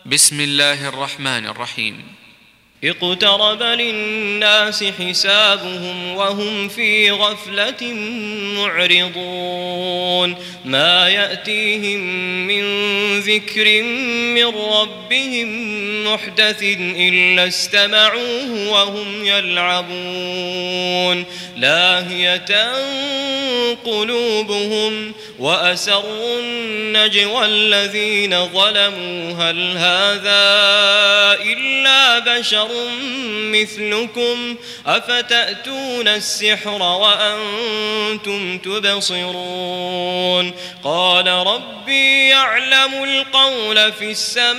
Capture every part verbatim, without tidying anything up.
بسم الله الرحمن الرحيم. اقترب للناس حسابهم وهم في غفلة معرضون ما يأتيهم من ذكر من ربهم محدث إلا استمعوه وهم يلعبون لاهية قلوبهم وأسروا النجوى الذين ظلموا هل هذا إلا بشر مثلكم أفتأتون السحر وأنتم تبصرون قال ربي يعلم القول في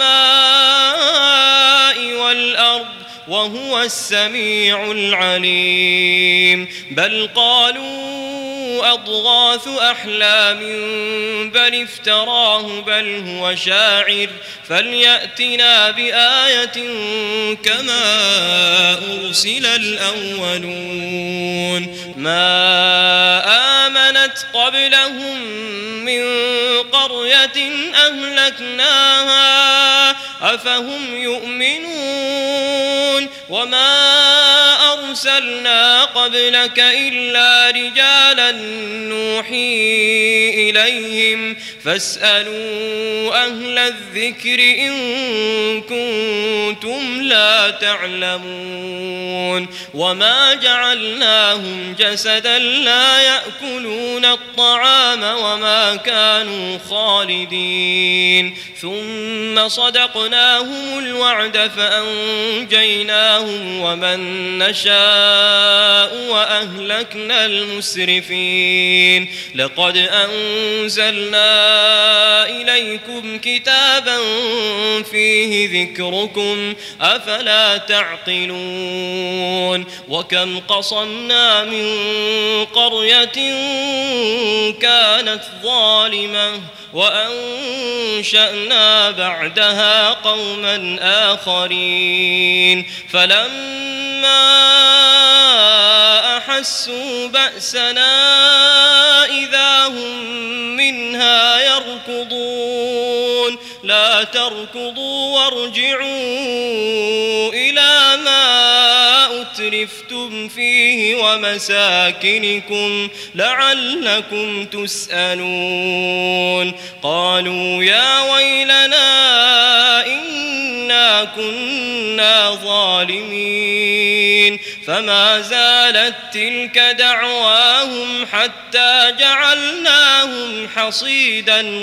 السماء والأرض وهو السميع العليم بل قالوا أضغاث أحلام بل افتراه بل هو شاعر فليأتنا بآية كما أرسل الأولون ما آمنت قبلهم من قرية أهلكناها أفهم يؤمنون وما أرسلنا قبلك إلا رجالا نوحي إليهم فاسألوا أهل الذكر إن كنتم لا تعلمون وما جعلناهم جسدا لا يأكلون الطعام وما كانوا خالدين ثم صدقناهم الوعد فأنجيناهم ومن نشاء وأهلكنا المسرفين لقد أنزلنا إليكم كتابا فيه ذكركم أفلا تعقلون وكم قصمنا من قرية كانت ظالمة وأنشأنا بعدها قوما آخرين فلما أحسوا بأسنا إذا هم منها يركضون لا تركضوا وارجعوا إلى ما أترفتم فيه ومساكنكم لعلكم تسألون قالوا يا ويلنا إنا كنا ظالمين فما زالت تلك دعواهم حتى جعلناهم حصيدا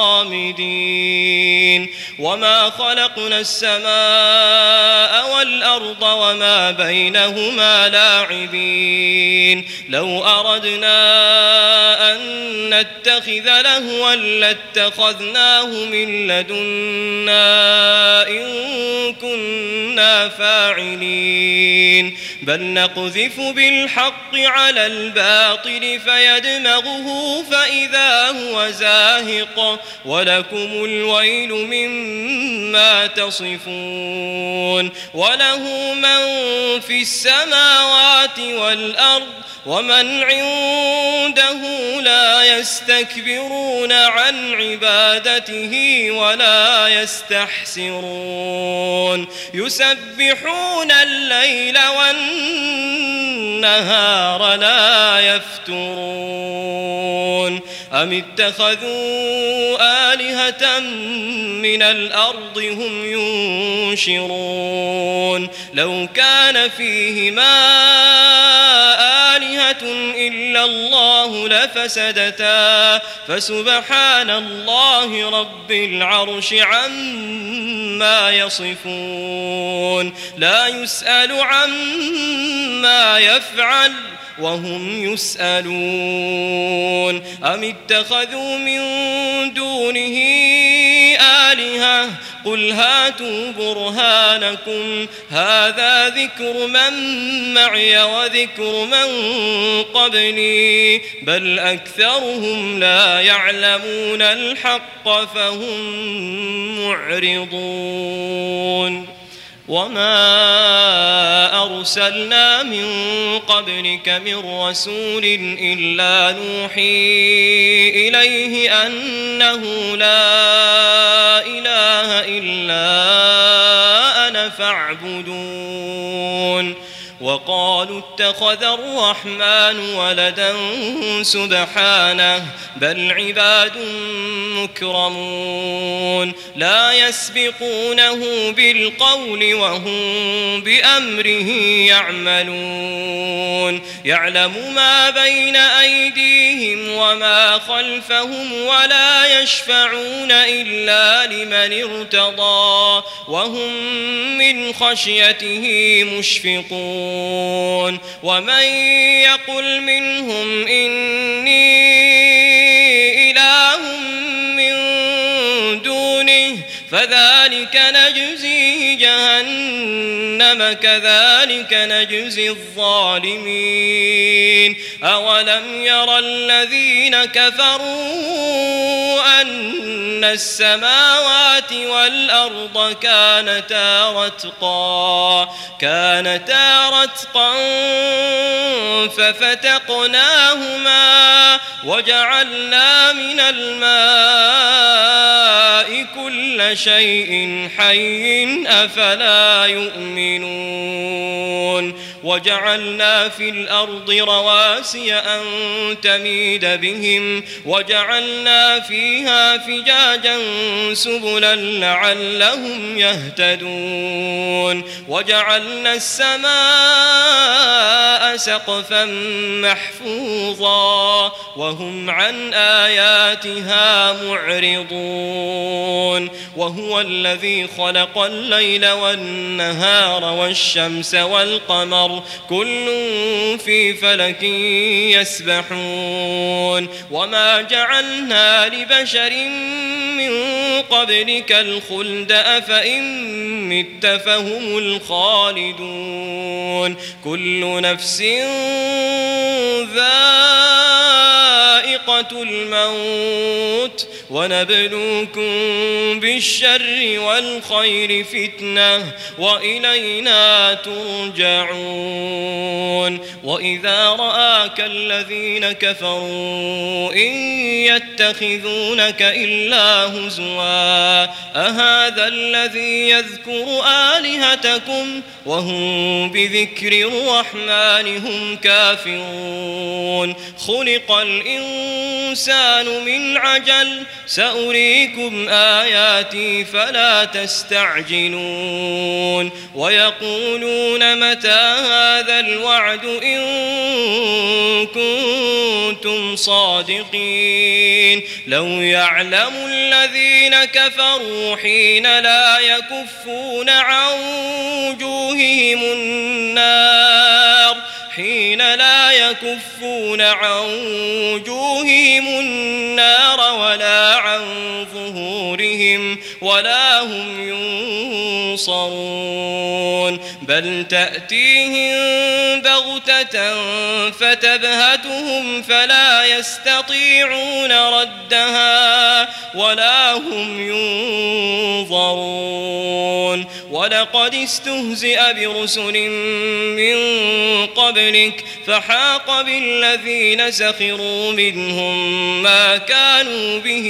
خامدين وما خلقنا السماء والأرض وما بينهما لاعبين لو أردنا أن نتخذ لهوا لاتخذناه من لدنا إن كنا فاعلين بل نقذف بالحق على الباطل فيدمغه فإذا هو زاهق ولكم الويل مما تصفون وله من في السماوات والأرض ومن عنده لا يستكبرون عن عبادته ولا يستحسرون يسبحون الليل والنهار لا يفترون أم اتخذوا آلهة من الأرض هم ينشرون لو كان فيهما آلهة إلا الله لفسدتا فسبحان الله رب العرش عما يصفون لا يسأل عما يفعل وهم يسألون أم اتخذوا من دونه آلهة قل هاتوا برهانكم هذا ذكر من معي وذكر من قبلي بل أكثرهم لا يعلمون الحق فهم معرضون وما أرسلنا من قبلك من رسول إلا نوحي إليه أنه لا إله إلا أنا فاعبدون وقالوا اتخذ الرحمن ولدا سبحانه بل عباد مكرمون لا يسبقونه بالقول وهم بأمره يعملون يعلم ما بين أيديهم وما خلفهم ولا يشفعون إلا لمن ارتضى وهم من خشيته مشفقون ومن يقل منهم إني إله من دونه فذلك نجزيه جهنم كذلك نجزي الظالمين أولم يرى الذين كفروا أن السماوات والأرض كانتا رتقا كانتا رتقا ففتقناهما وجعلنا من الماء كل شيء حي أفلا يؤمنون وجعلنا في الأرض رواسي أن تميد بهم وجعلنا فيها فجاجا سبلا لعلهم يهتدون وجعلنا السماء سقفا محفوظا وهم عن آياتها معرضون وهو الذي خلق الليل والنهار والشمس والقمر كل في فلك يسبحون وما جعلنا لبشر من قبلك الخلد أفإن مت فهم الخالدون كل نفس ذائقة الموت ونبلوكم بالشر والخير فتنة وإلينا ترجعون وإذا رآك الذين كفروا إن يتخذونك إلا هزوا أهذا الذي يذكر آلهتكم وهم بذكر الرحمن هم كافرون خلق الإنسان من عجل سأريكم آياتي فلا تستعجلون ويقولون متى هذا الوعد إن كنتم صادقين لو يعلم الذين كفروا حين لا يكفون عن وجوههم النار حين لا يكفون عن وجوههم النار ولا عن ظهورهم ولا هم ينصرون بل تأتيهم بغتة فتبهتهم فلا يستطيعون ردها ولا هم ينظرون ولقد استهزئ برسل من قبلك فحاق بالذين سخروا منهم ما كانوا به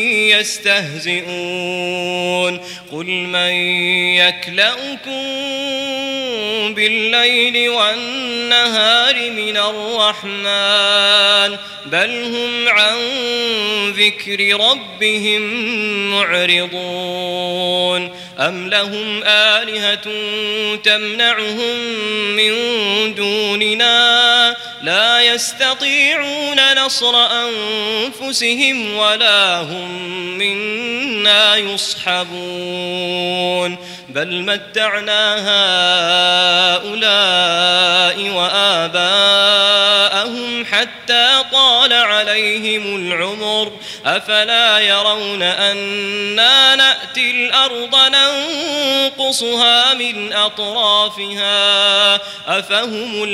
يستهزئون قل من يكلؤكم بالليل والنهار من الرحمن بل هم عن ذكر ربهم معرضون أم لهم آلهة تمنعهم من دوننا لا يستطيعون نصر أنفسهم ولا هم منا يصحبون بل متعنا هؤلاء وآباءهم حتى طال عليهم العمر أفلا يرون أنا نأتي الأرض ننقصها من أطرافها أفهم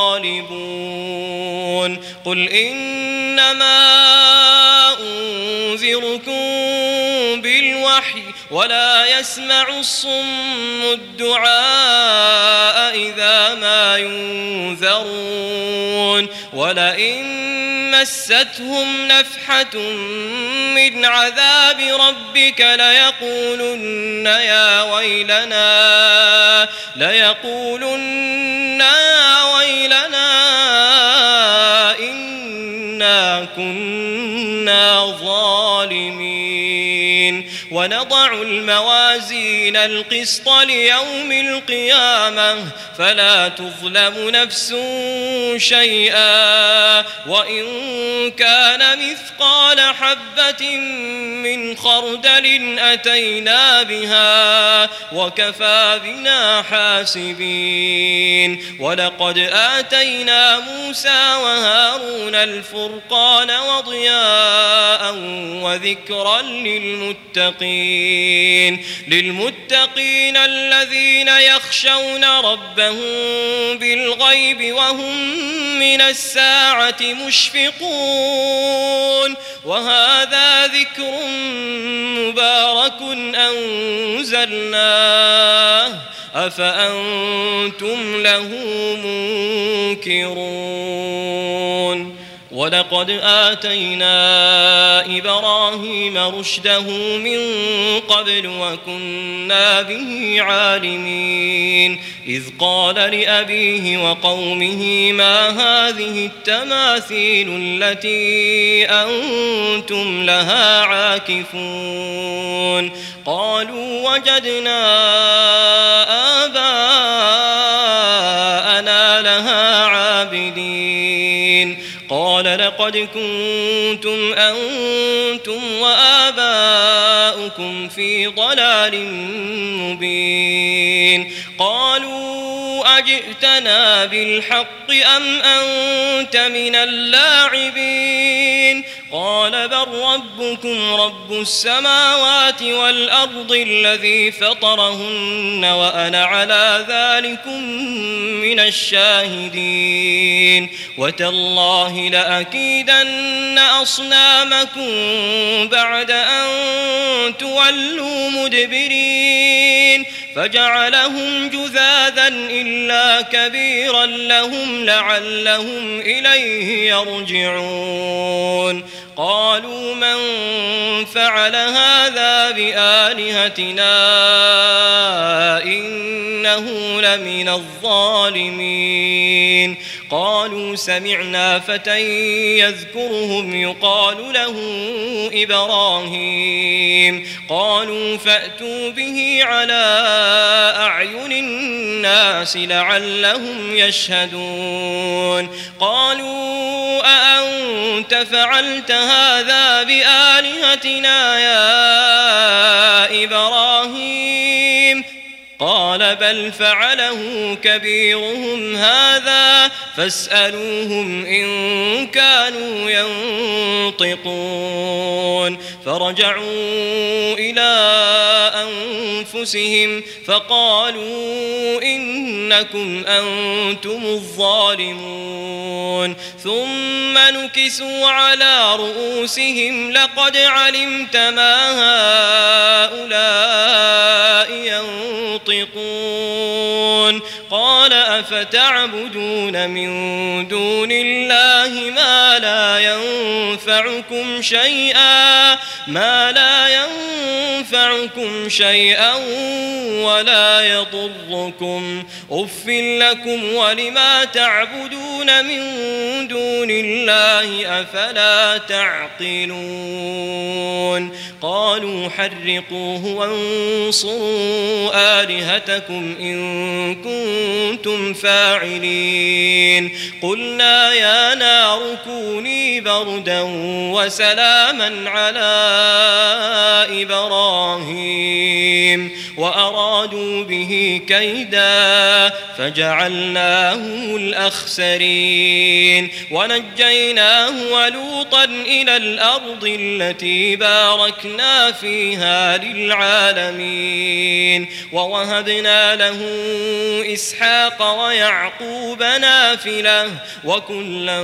الغالبون قل إنما أنذركم بالوحي ولا يسمع الصم الدعاء إذا ما ينذرون ولئن مستهم نفحة من عذاب ربك ليقولن يا ويلنا ليقولن يا ويلنا إنا كنا ظالمين ونضع الموازين القسط ليوم القيامة فلا تظلم نفس شيئا وإن كان مثقال حبة من خردل أتينا بها وكفى بنا حاسبين ولقد آتينا موسى وهارون الفرقان وضياء وذكرا للمتقين للمتقين الذين يخشون ربهم بالغيب وهم من الساعة مشفقون وهذا ذكر مبارك أنزلناه أفأنتم له منكرون ولقد آتينا إبراهيم رشده من قبل وكنا به عالمين إذ قال لأبيه وقومه ما هذه التماثيل التي أنتم لها عاكفون قالوا وجدنا آباءنا لها عابدين قال لقد كنتم أنتم وآباؤكم في ضلال مبين قالوا أجئتنا بالحق أم أنت من اللاعبين قال بل ربكم رب السماوات والأرض الذي فطرهن وأنا على ذلكم من الشاهدين وتالله لأكيدن أصنامكم بعد أن تولوا مدبرين فجعلهم جذاذا إلا كبيرا لهم لعلهم إليه يرجعون قالوا من فعل هذا بآلهتنا إنه لمن الظالمين قالوا سمعنا فتى يذكرهم يقال له إبراهيم قالوا فأتوا به على أعين الناس لعلهم يشهدون قالوا أأنت فعلت هذا بآلهتنا يا إبراهيم قال بل فعله كبيرهم هذا فاسألوهم إن كانوا ينطقون فرجعوا إلى أنفسهم فقالوا إنكم أنتم الظالمون ثم نكسوا على رؤوسهم لقد علمت ما هؤلاء ينطقون قال أفتعبدون من دون الله ما لا ينفعكم شيئا ما لا ينفعكم شيئا ولا يضركم أف لكم ولما تعبدون من دون الله أفلا تعقلون قالوا حرقوه وانصروا آلهتكم إن كنتم فاعلين قلنا يا نار كوني بردا وسلاما على إبراهيم وأرادوا به كيدا فجعلناه الأخسرين ونجيناه ولوطا إلى الأرض التي باركنا فيها للعالمين ووهبنا له إسحاق ويعقوب نافلة وكلا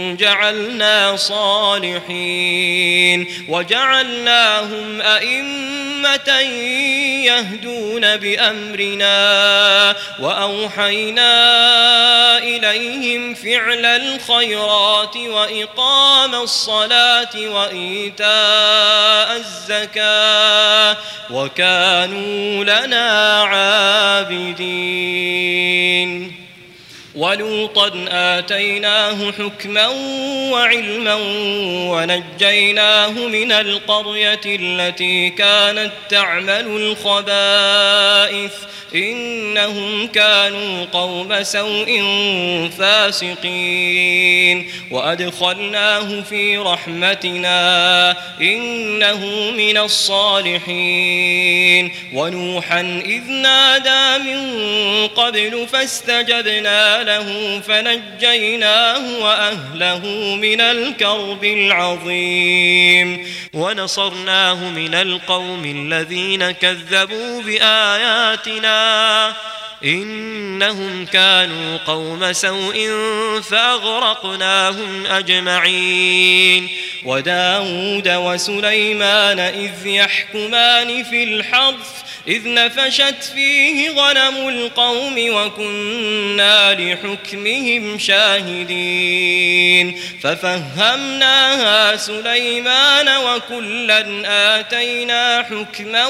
جعلنا صالحين وجعلناهم أئمة أئمة يهدون بأمرنا وأوحينا إليهم فعل الخيرات وإقام الصلاة وإيتاء الزكاة وكانوا لنا عابدين. ولوطا آتيناه حكما وعلما ونجيناه من القرية التي كانت تعمل الخبائث إنهم كانوا قوم سوء فاسقين وأدخلناه في رحمتنا إنه من الصالحين. ونوحا إذ نادى من قبل فاستجبنا له فنجيناه وأهله من الكرب العظيم ونصرناه من القوم الذين كذبوا بآياتنا إنهم كانوا قوم سوء فأغرقناهم أجمعين. وداود وسليمان إذ يحكمان في الحرث إذ نفشت فيه غنم القوم وكنا لحكمهم شاهدين ففهمناها سليمان وكلا آتينا حكما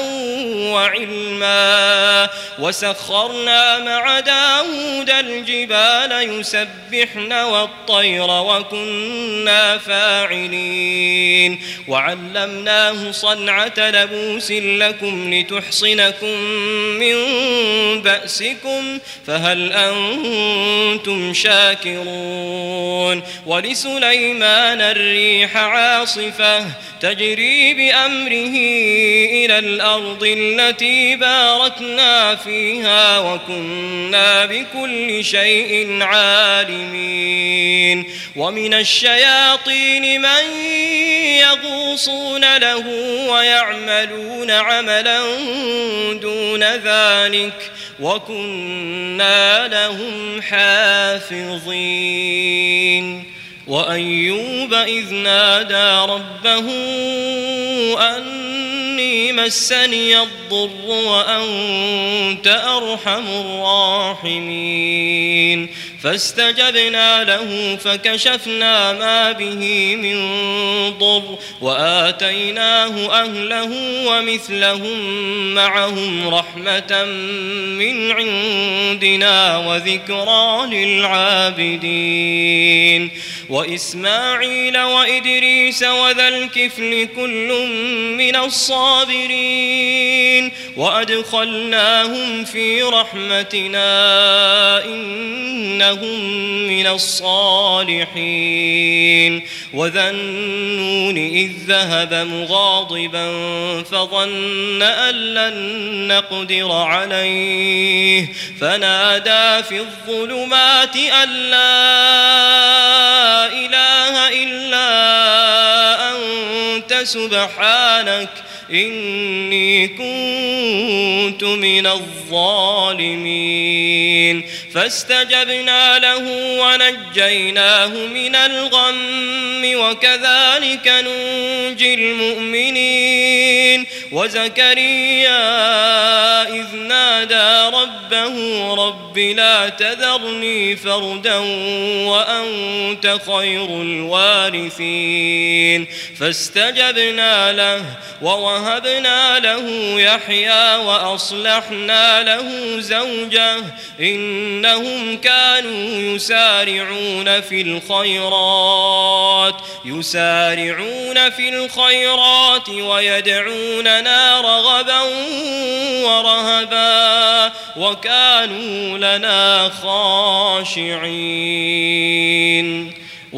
وعلما وسخرنا مع داود الجبال يسبحن والطير وكنا فاعلين وعلمناه صنعة لبوس لكم لتحصنكم من بأسكم فهل أنتم شاكرون. ولسليمان الريح عاصفة تجري بأمره إلى الأرض التي باركنا فيها وكنا بكل شيء عالمين. ومن الشياطين من يغوصون له ويعملون عملا دون ذلك وكنا لهم حافظين. وأيوب إذ نادى ربه أني مسني الضر وأنت أرحم الراحمين فاستجبنا له فكشفنا ما به من ضر وآتيناه أهله ومثلهم معهم رحمة من عندنا وذكرى للعابدين. وإسماعيل وإدريس وذا الكفل كل من الصابرين وأدخلناهم في رحمتنا إنهم من الصالحين. وذا النون إذ ذهب مغاضبا فظن أن لن نقدر عليه فنادى في الظلمات أن لا إله إلا أنت سبحانك إني كنت من الظالمين فاستجبنا له ونجيناه من الغم وكذلك ننجي المؤمنين. وزكريا إذ نادى ربه رب لا تذرني فردا وأنت خير الوارثين فاستجبنا له ووهبنا له يحيى وأصلحنا له زوجه إنهم كانوا يسارعون في الخيرات يسارعون في الخيرات ويدعوننا رغبا ورهبا وكانوا لنا خاشعين.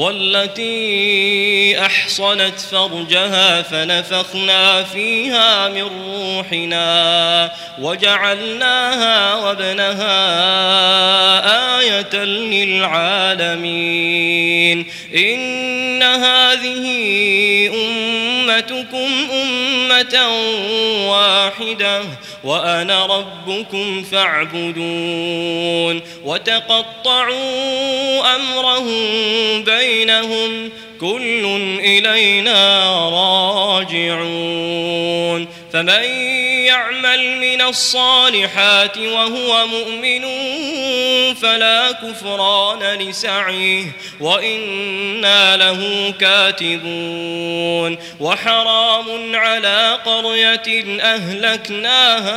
والتي أحصنت فرجها فنفخنا فيها من روحنا وجعلناها وابنها آية للعالمين. إن هذه أمتكم أمة واحدة وأنا ربكم فاعبدون. وتقطعوا أمرهم بينهم كل إلينا راجعون فمن يعمل من الصالحات وهو مؤمن فلا كفران لسعيه وإنا له كاتبون وحرام على قرية أهلكناها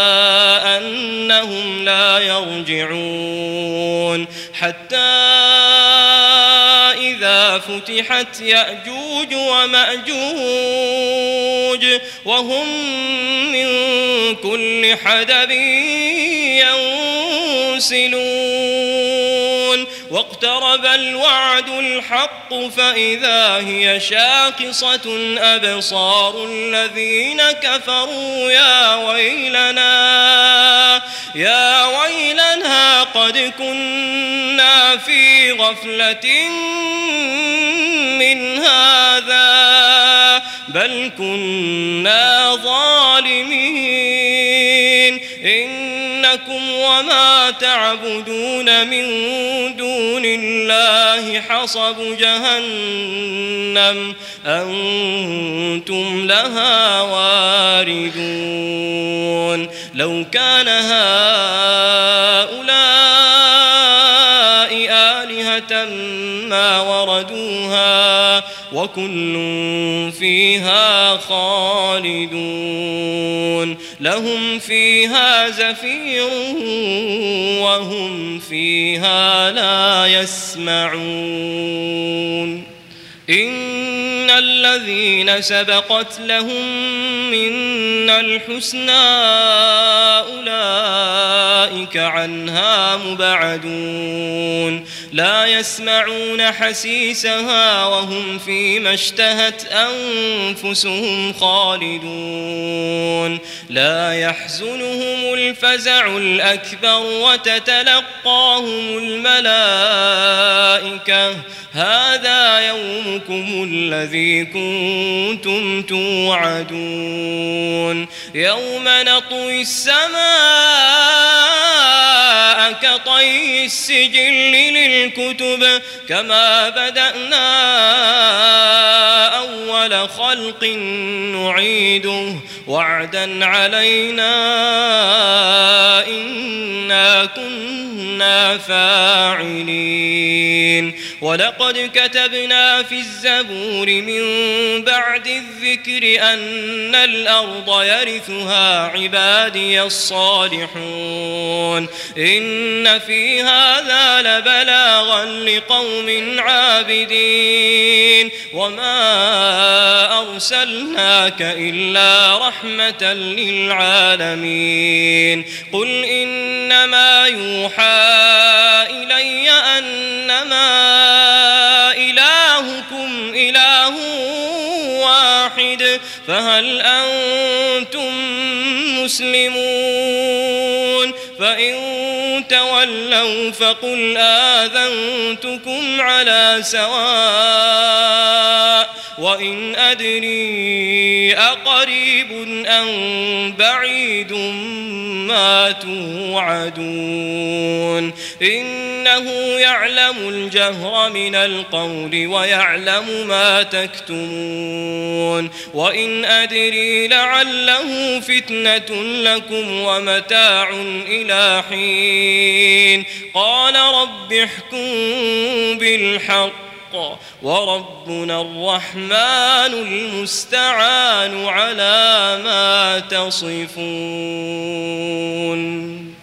أنهم لا يرجعون حتى إذا فتحت يأجوج ومأجوج وهم من كل حدب ينسلون واقترب الوعد الحق فإذا هي شاخصة أبصار الذين كفروا يا ويلنا يا ويلنا قد كنا في غفلة من هذا بل كنا ظالمين إنكم وما تعبدون من دون الله حصب جهنم أنتم لها واردون لو كان هؤلاء آلهة ما وردوها وكل فيها خالدون لهم فيها زفير وهم فيها لا يسمعون إن الذين سبقت لهم منا الحسنى أولئك عنها مبعدون لا يسمعون حسيسها وهم فيما اشتهت أنفسهم خالدون لا يحزنهم الفزع الأكبر وتتلقاهم الملائكة هذا يومكم الذي كنتم توعدون يوم نطوي السماء كطي السجل للكتب كما بدأنا أول خلق نعيده وعدا علينا إنا كنا فاعلين ولقد كتبنا في الزبور من بعد الذكر أن الأرض يرثها عبادي الصالحون إن في هذا لبلاغا لقوم عابدين وما أرسلناك إلا رحمة للعالمين قل إنما يوحى إلي أنما إلهكم إله واحد فهل أنتم مسلمون فإن تولوا فقل آذنتكم على سواء وإن أدري أقريب أم بعيد ما توعدون إنه يعلم الجهر من القول ويعلم ما تكتمون وإن أدري لعله فتنة لكم ومتاع إلى حين قال رب احكم بالحق وربنا الرحمن المستعان على ما تصفون.